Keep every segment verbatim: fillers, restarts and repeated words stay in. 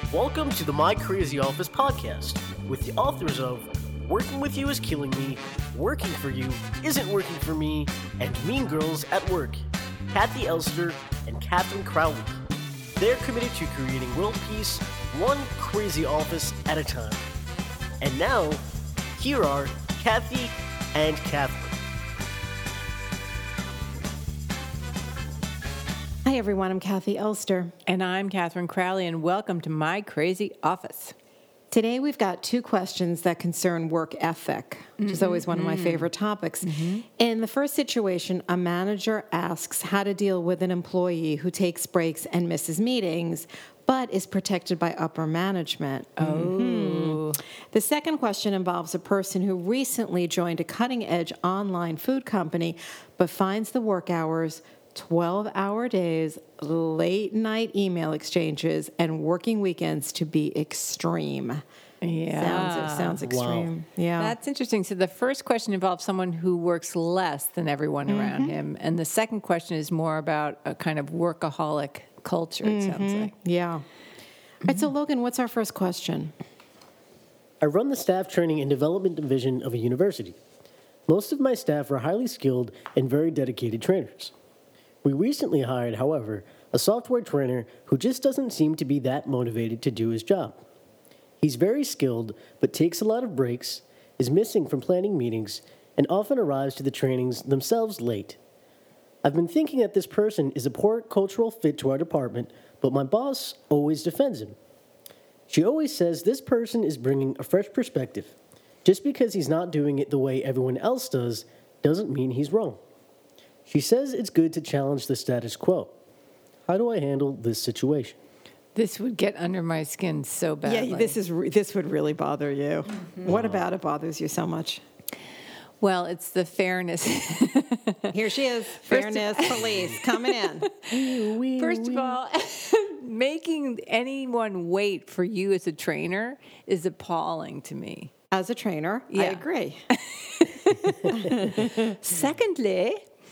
Welcome to the My Crazy Office podcast with the authors of Working With You Is Killing Me, Working For You Isn't Working For Me, and Mean Girls at Work, Kathy Elster and Catherine Crowley. They're committed to creating world peace, one crazy office at a time. And now, here are Kathy and Catherine. Hi, everyone. I'm Kathy Elster. And I'm Catherine Crowley, and welcome to My Crazy Office. Today, we've got two questions that concern work ethic, which mm-hmm. is always one of my favorite topics. Mm-hmm. In the first situation, a manager asks how to deal with an employee who takes breaks and misses meetings, but is protected by upper management. Oh. Mm-hmm. The second question involves a person who recently joined a cutting-edge online food company, but finds the work hours twelve-hour days, late-night email exchanges, and working weekends to be extreme. Yeah. Sounds, sounds extreme. Wow. Yeah. That's interesting. So the first question involves someone who works less than everyone mm-hmm. around him. And the second question is more about a kind of workaholic culture, it mm-hmm. sounds like. Yeah. All right, so Logan, what's our first question? I run the staff training and development division of a university. Most of my staff are highly skilled and very dedicated trainers. We recently hired, however, a software trainer who just doesn't seem to be that motivated to do his job. He's very skilled, but takes a lot of breaks, is missing from planning meetings, and often arrives to the trainings themselves late. I've been thinking that this person is a poor cultural fit to our department, but my boss always defends him. She always says this person is bringing a fresh perspective. Just because he's not doing it the way everyone else does doesn't mean he's wrong. She says it's good to challenge the status quo. How do I handle this situation? This would get under my skin so badly. Yeah, this is re- this would really bother you. Mm-hmm. What about it bothers you so much? Well, it's the fairness. Here she is, fairness police coming in. First of all, making anyone wait for you as a trainer is appalling to me. As a trainer, yeah. I agree. Secondly,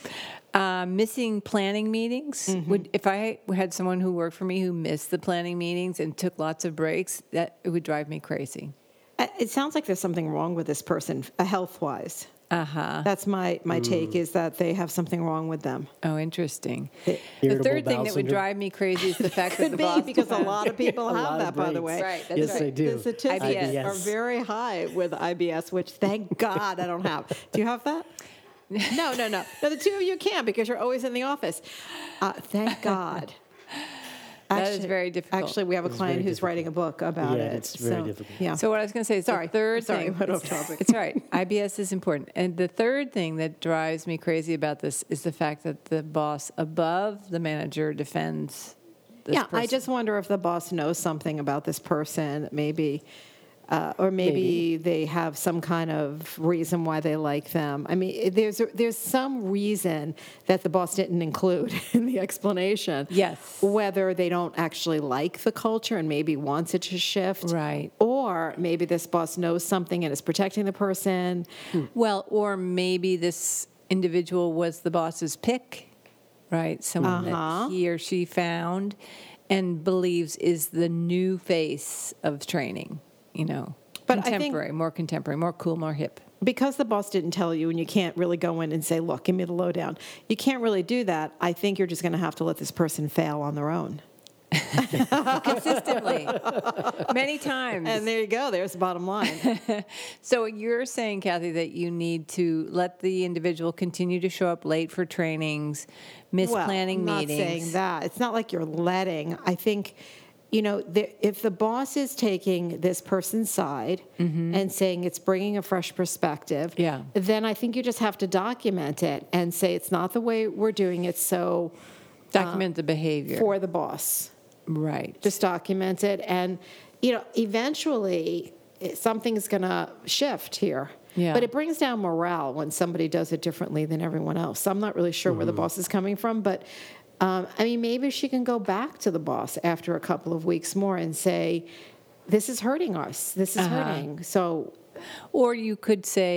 Uh, missing planning meetings. Mm-hmm. Would if I had someone who worked for me who missed the planning meetings and took lots of breaks, that it would drive me crazy. It sounds like there's something wrong with this person, uh, health-wise. Uh-huh. That's my, my mm. take, is that they have something wrong with them. Oh, interesting. It, the third thing that would drive me crazy is the fact that the boss... Could be, because a lot of people have that, by the way. Right, that's yes, right. they do. The statistics I B S. are very high with I B S, which, thank God, I don't have. Do you have that? No, no, no. No, the two of you can, because you're always in the office. Uh, thank God. That actually, is very difficult. Actually, we have a It's client who's difficult. writing a book about yeah, it. it's very so, difficult. Yeah. So what I was going to say is Sorry. the third Sorry, thing... went off topic. It's all right. I B S is important. And the third thing that drives me crazy about this is the fact that the boss above the manager defends this yeah, person. I just wonder if the boss knows something about this person, maybe... Uh, or maybe, maybe they have some kind of reason why they like them. I mean, there's a, there's some reason that the boss didn't include in the explanation. Yes. Whether they don't actually like the culture and maybe wants it to shift. Right. Or maybe this boss knows something and is protecting the person. Well, or maybe this individual was the boss's pick, right? Someone Uh-huh. that he or she found and believes is the new face of training. You know, But I think- contemporary, more contemporary, more cool, more hip. Because the boss didn't tell you and you can't really go in and say, look, give me the lowdown. You can't really do that. I think you're just going to have to let this person fail on their own. Consistently. Many times. And there you go. There's the bottom line. So you're saying, Kathy, that you need to let the individual continue to show up late for trainings, miss well, planning I'm not meetings. saying that. It's not like you're letting. I think... You know, the, if the boss is taking this person's side mm-hmm. and saying it's bringing a fresh perspective, yeah. then I think you just have to document it and say it's not the way we're doing it, so... Document uh, the behavior. For the boss. Right. Just document it. And, you know, eventually something's going to shift here. Yeah. But it brings down morale when somebody does it differently than everyone else. So I'm not really sure mm-hmm. where the boss is coming from, but... Um, I mean, maybe she can go back to the boss after a couple of weeks more and say, this is hurting us. This is uh-huh. hurting. So, or you could say,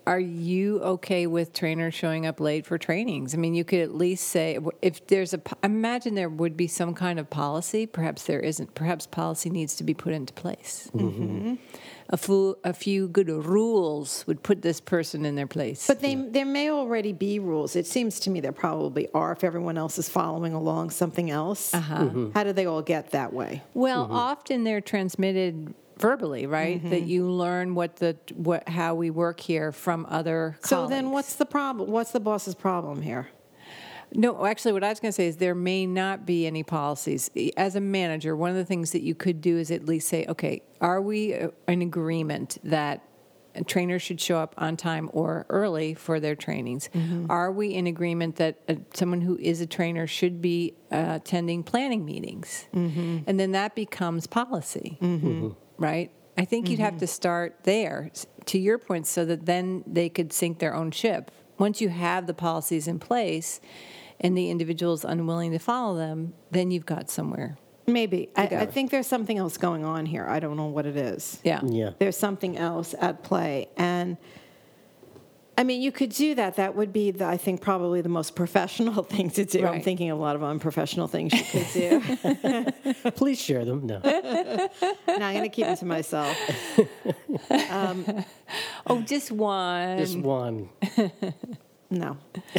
are you okay with trainers showing up late for trainings? I mean, you could at least say, if there's a, I imagine there would be some kind of policy. Perhaps there isn't. Perhaps policy needs to be put into place. Mm-hmm. A, few, a few good rules would put this person in their place. But they, there may already be rules. It seems to me there probably are if everyone else is following along something else. Uh-huh. Mm-hmm. How do they all get that way? Well, mm-hmm. often they're transmitted verbally, right? Mm-hmm. That you learn what the what how we work here from other colleagues. So then what's the problem? What's the boss's problem here? No, actually, what I was going to say is there may not be any policies. As a manager, one of the things that you could do is at least say, okay, are we in agreement that trainers should show up on time or early for their trainings? Mm-hmm. Are we in agreement that uh, someone who is a trainer should be uh, attending planning meetings? Mm-hmm. And then that becomes policy, mm-hmm. right? I think mm-hmm. you'd have to start there, to your point, so that then they could sink their own ship. Once you have the policies in place and the individual is unwilling to follow them, then you've got somewhere. Maybe. I, I think there's something else going on here. I don't know what it is. Yeah. Yeah. There's something else at play. And, I mean, you could do that. That would be, the, I think, probably the most professional thing to do. Right. I'm thinking of a lot of unprofessional things you could do. Please share them. No. No, I'm going to keep it to myself. Um, oh, just one. Just one. No.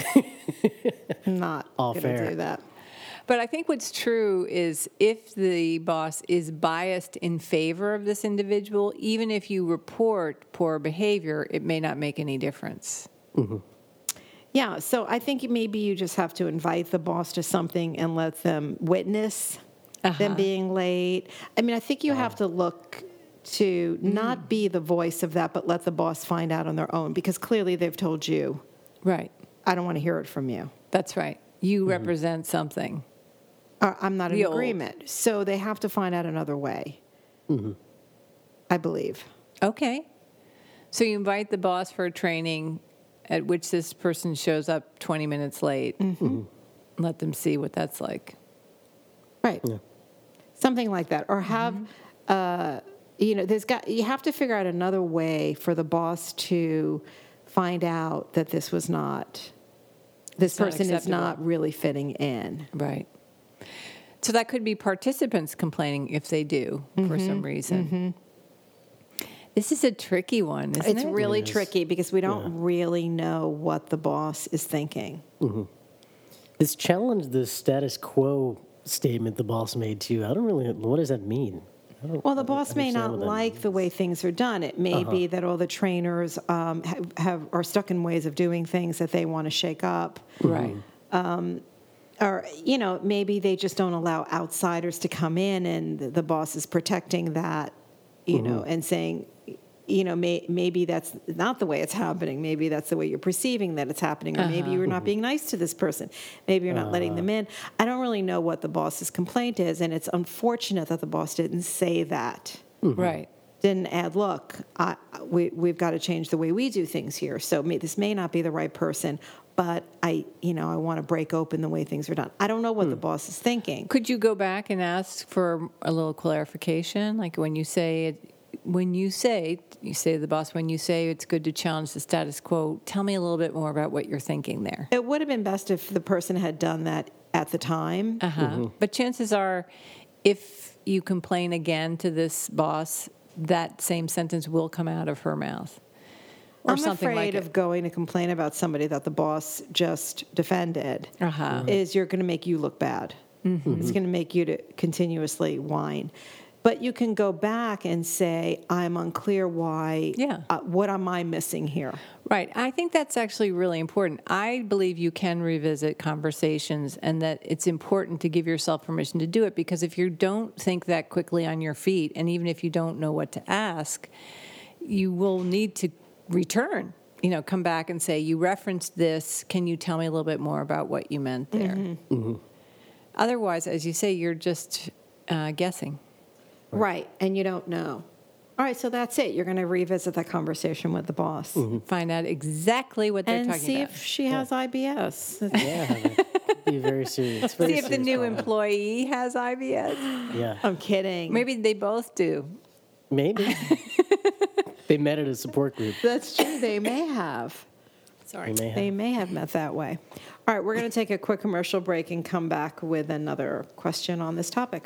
Not All going to fair. do that. But I think what's true is if the boss is biased in favor of this individual, even if you report poor behavior, it may not make any difference. Mm-hmm. Yeah, so I think maybe you just have to invite the boss to something and let them witness Uh-huh. them being late. I mean, I think you have to look to not be the voice of that, but let the boss find out on their own, because clearly they've told you, Right. I don't want to hear it from you. That's right. You represent something. Or, I'm not in The old. agreement. So they have to find out another way, Mm-hmm. I believe. Okay. So you invite the boss for a training at which this person shows up twenty minutes late. Mm-hmm. Let them see what that's like. Right. Yeah. Something like that. Or have, uh, you know, there's got, you have to figure out another way for the boss to find out that this was not, this It's not person is acceptable. not really fitting in. Right. So that could be participants complaining if they do for some reason. This is a tricky one, isn't It's it? really It is. tricky because we don't Yeah. really know what the boss is thinking. This challenged the status quo statement the boss made too. I don't really. What does that mean? I don't Well, the boss may understand not what that like the way things are done. It may be that all the trainers um, have, have are stuck in ways of doing things that they want to shake up. Right. Or, you know, maybe they just don't allow outsiders to come in, and the, the boss is protecting that, you know, and saying, you know, may, maybe that's not the way it's happening. Maybe that's the way you're perceiving that it's happening. Or maybe you're not being nice to this person. Maybe you're not letting them in. I don't really know what the boss's complaint is, and it's unfortunate that the boss didn't say that. Right. Didn't add, look, I, we, we've got to change the way we do things here. So may, this may not be the right person, but I, you know, I want to break open the way things are done. I don't know what the boss is thinking. Could you go back and ask for a little clarification? Like when you say it, when you say, you say to the boss, when you say it's good to challenge the status quo, tell me a little bit more about what you're thinking there. It would have been best if the person had done that at the time. Uh-huh. But chances are, if you complain again to this boss, that same sentence will come out of her mouth. Or I'm something afraid like of it. going to complain about somebody that the boss just defended. Uh-huh. Is you're going to make you look bad. Mm-hmm. It's going to make you to continuously whine. But you can go back and say, I'm unclear why, Yeah. uh, what am I missing here? Right. I think that's actually really important. I believe you can revisit conversations and that it's important to give yourself permission to do it, because if you don't think that quickly on your feet, and even if you don't know what to ask, you will need to return, you know, come back and say, you referenced this. Can you tell me a little bit more about what you meant there? Mm-hmm. Mm-hmm. Otherwise, as you say, you're just uh, guessing. Right. And you don't know. All right, so that's it. You're going to revisit that conversation with the boss. Find out exactly what they're And talking see about. if she has I B S. Yeah, that could be very serious. It's very See if the serious new problem. employee has I B S. Yeah, I'm kidding. Maybe they both do. maybe. They met at a support group. That's true. They may have. Sorry. They may have. They may have met that way. All right, we're going to take a quick commercial break and come back with another question on this topic.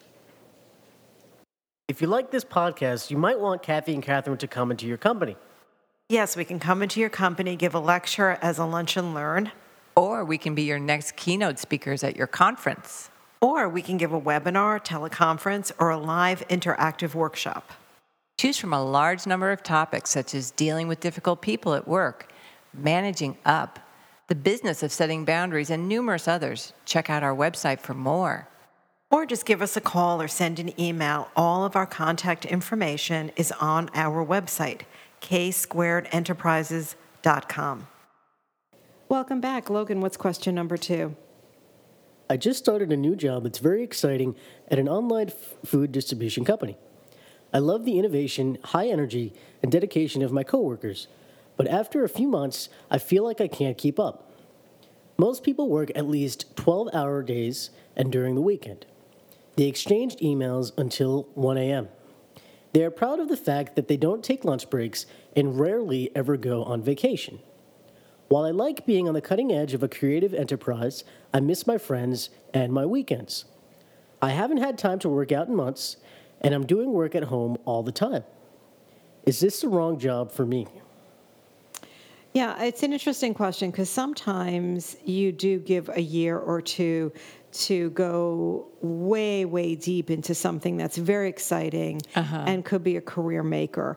If you like this podcast, you might want Kathy and Catherine to come into your company. Yes, we can come into your company, give a lecture as a lunch and learn, Or we can be your next keynote speakers at your conference. or we can give a webinar, teleconference, or a live interactive workshop. Choose from a large number of topics such as dealing with difficult people at work, managing up, the business of setting boundaries, and numerous others. Check out our website for more. Or just give us a call or send an email. All of our contact information is on our website, k squared enterprises dot com. Welcome back. Logan, what's question number two? I just started a new job that's very exciting at an online f- food distribution company. I love the innovation, high energy, and dedication of my coworkers, but after a few months, I feel like I can't keep up. Most people work at least twelve-hour days and during the weekend. They exchange emails until one a.m. They are proud of the fact that they don't take lunch breaks and rarely ever go on vacation. While I like being on the cutting edge of a creative enterprise, I miss my friends and my weekends. I haven't had time to work out in months, and I'm doing work at home all the time. Is this the wrong job for me? Yeah, it's an interesting question because sometimes you do give a year or two to go way, way deep into something that's very exciting Uh-huh. and could be a career maker.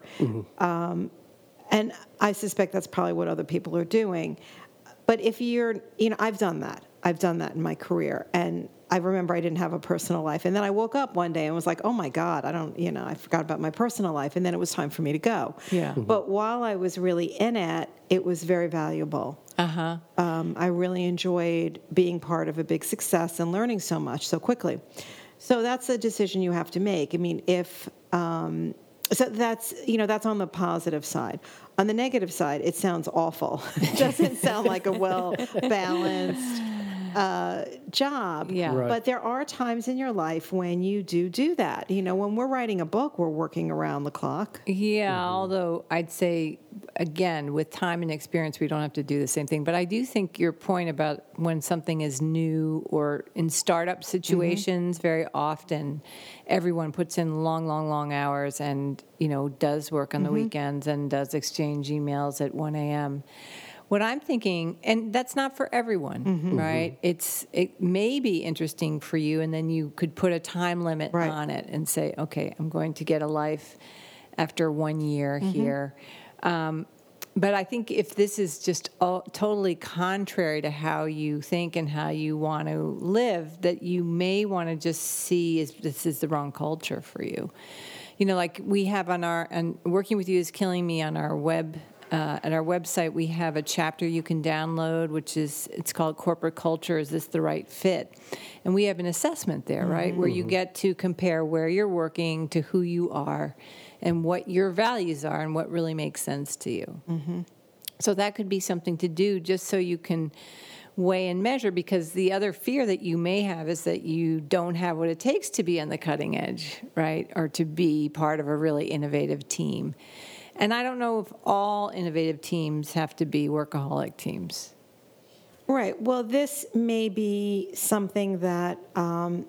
Um, and I suspect that's probably what other people are doing. But if you're, you know, I've done that. I've done that in my career. And I remember I didn't have a personal life. And then I woke up one day and was like, oh my God, I don't, you know, I forgot about my personal life. And then it was time for me to go. Yeah. But while I was really in it, it was very valuable. Uh-huh. Um, I really enjoyed being part of a big success and learning so much so quickly. So that's a decision you have to make. I mean, if um, so, that's you know that's on the positive side. On the negative side, it sounds awful. It doesn't sound like a well balanced uh, job. Yeah. Right. But there are times in your life when you do do that. You know, when we're writing a book, we're working around the clock. Yeah, although I'd say, again, with time and experience, we don't have to do the same thing. But I do think your point about when something is new or in startup situations, very often everyone puts in long, long, long hours and, you know, does work on the weekends and does exchange emails at one a.m. What I'm thinking, and that's not for everyone, right? It's it may be interesting for you, and then you could put a time limit Right. on it and say, okay, I'm going to get a life after one year here. Um, but I think if this is just all, totally contrary to how you think and how you want to live, that you may want to just see if this is the wrong culture for you. You know, like we have on our, and Working With You is Killing Me on our web Uh, at our website, we have a chapter you can download, which is, it's called Corporate Culture, Is This the Right Fit? And we have an assessment there, right, where you get to compare where you're working to who you are and what your values are and what really makes sense to you. Mm-hmm. So that could be something to do just so you can weigh and measure, because the other fear that you may have is that you don't have what it takes to be on the cutting edge, right, or to be part of a really innovative team. And I don't know if all innovative teams have to be workaholic teams. Right. Well, this may be something that um,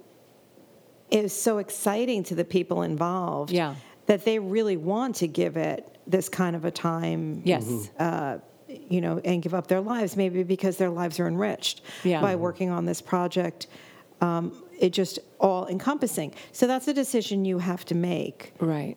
is so exciting to the people involved Yeah. that they really want to give it this kind of a time. Yes. Uh, you know, and give up their lives, maybe because their lives are enriched Yeah. by working on this project. Um, it just all encompassing. So that's a decision you have to make. Right.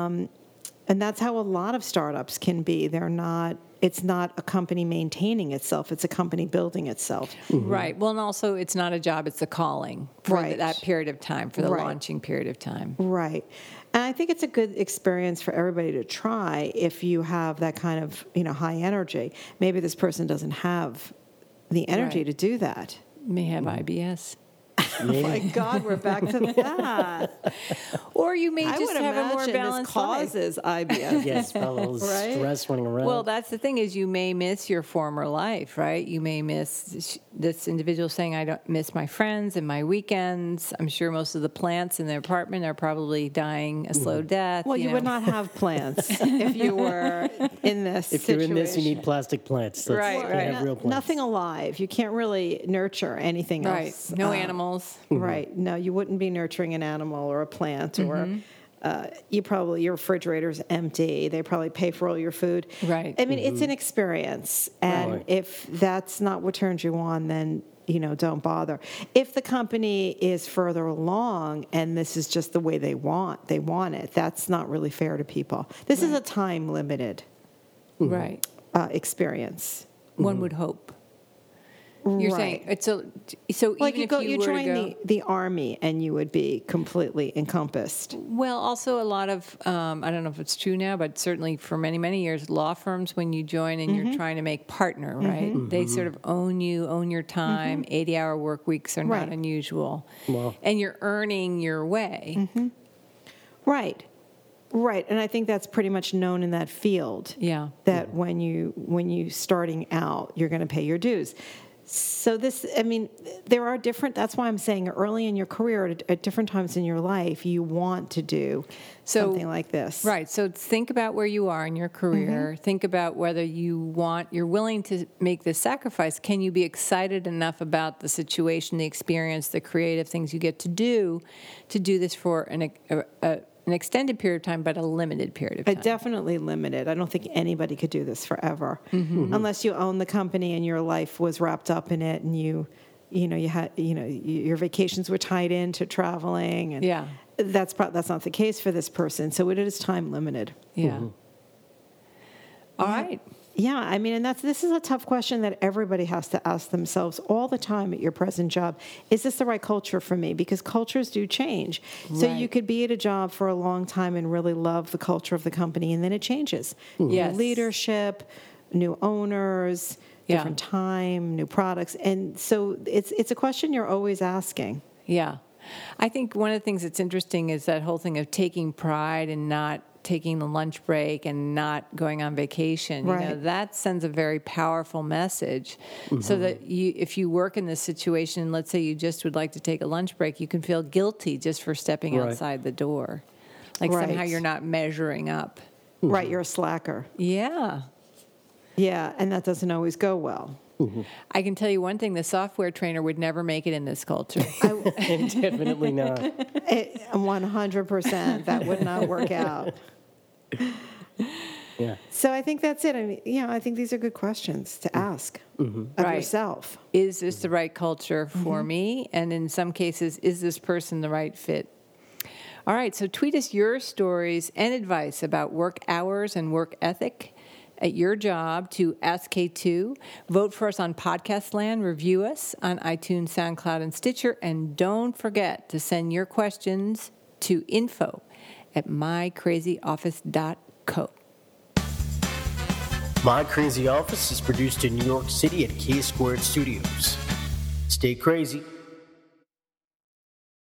And that's how a lot of startups can be. They're not, it's not a company maintaining itself, it's a company building itself. Right. Well, and also it's not a job, it's a calling for Right. that period of time, for the Right. launching period of time. Right. And I think it's a good experience for everybody to try if you have that kind of, you know, high energy. Maybe this person doesn't have the energy Right. to do that. May have I B S. Oh my God, we're back to that. Or you may I just would have a more imagine balanced this life. causes I B S. Yes, fellows, Right? stress running around. Well, that's the thing is you may miss your former life, right? You may miss this individual saying, I don't miss my friends and my weekends. I'm sure most of the plants in their apartment are probably dying a slow death. Well, you, know. would not have plants if you were in this if situation. you're in this, you need plastic plants. That's, Right, you can't right. have real plants. Nothing alive. You can't really nurture anything Right. else. No Uh, animals. Right. No, you wouldn't be nurturing an animal or a plant or uh, you probably, your refrigerator's empty. They probably pay for all your food. Right. I mean, it's an experience. And Right. if that's not what turns you on, then, you know, don't bother. If the company is further along and this is just the way they want, they want it, that's not really fair to people. This is a time limited Right. uh, experience. One would hope. You're Right. saying it's a so Like even you if go, you, you were join to go, the, the army and you would be completely encompassed. well, also a lot of um, I don't know if it's true now, but certainly for many many years, law firms when you join and Mm-hmm. you're trying to make partner, right? They sort of own you, own your time. eighty hour work weeks are not Mm-hmm. Right. unusual, Wow. and you're earning your way. Right. Right. And I think that's pretty much known in that field. Yeah. That when you when you starting out, you're going to pay your dues. So this, I mean, there are different, that's why I'm saying early in your career, at, at different times in your life, you want to do So- something like this. Right. So think about where you are in your career. Mm-hmm. Think about whether you want, you're willing to make this sacrifice. Can you be excited enough about the situation, the experience, the creative things you get to do, to do this for an, a, a, an extended period of time, but a limited period of Uh, time? definitely limited. I don't think anybody could do this forever, unless you own the company and your life was wrapped up in it, and you, you know, you had, you know, y- your vacations were tied into traveling, and Yeah. that's pro- that's not the case for this person. So it is time limited. Yeah. All right. Yeah, I mean, and that's this is a tough question that everybody has to ask themselves all the time at your present job. Is this the right culture for me? Because cultures do change. So you Right. could be at a job for a long time and really love the culture of the company, and then it changes. New Yes. leadership, new owners, Yeah. different time, new products, and so it's it's a question you're always asking. Yeah. I think one of the things that's interesting is that whole thing of taking pride and not taking the lunch break and not going on vacation. You know, Right. that sends a very powerful message. So that you, if you work in this situation, let's say you just would like to take a lunch break, you can feel guilty just for stepping Right. outside the door. Like Right. somehow you're not measuring up. Right, you're a slacker. Yeah. Yeah, and that doesn't always go well. I can tell you one thing, the software trainer would never make it in this culture. Definitely not. It, one hundred percent, that would not work out. Yeah. So I think that's it. I mean, yeah, I think these are good questions to ask of Right. yourself. Is this the right culture for me? And in some cases, is this person the right fit? All right, so tweet us your stories and advice about work hours and work ethic at your job to Ask K two. Vote for us on Podcast Land. Review us on iTunes, SoundCloud, and Stitcher. And don't forget to send your questions to info at my crazy office dot co. My Crazy Office is produced in New York City at K Squared Studios. Stay crazy.